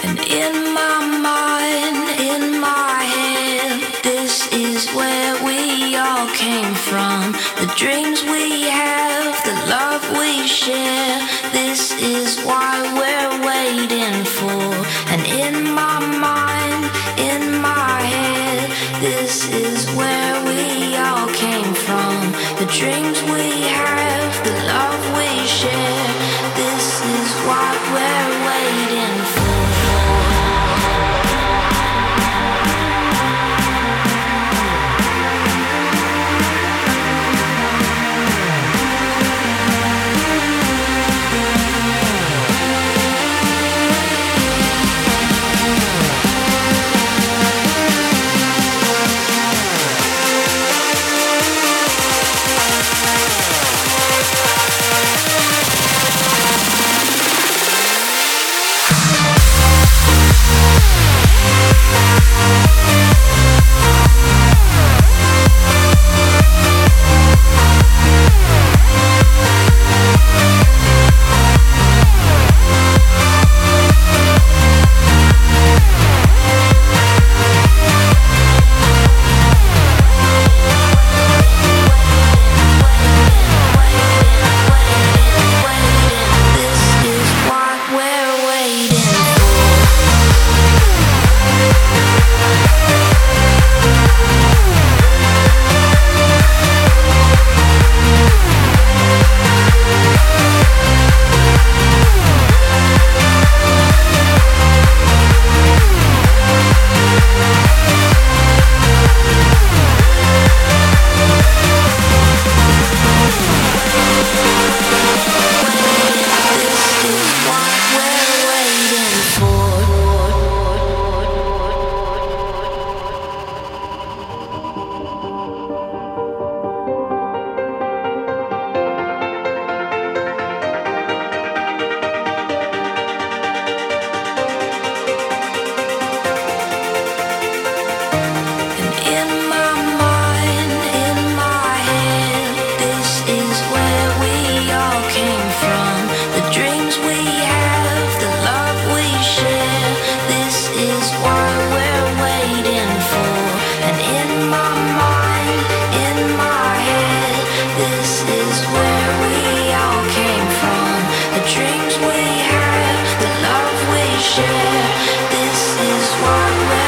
And in my mind, in my head, this is where we all came from. The dreams we have, the love we share, this is why we're waiting for. And in my mind, in my head, this is where we all came from. The dreams we have, the love we share, this is what we're waiting for. Dreams we have, the love we share, this is what we're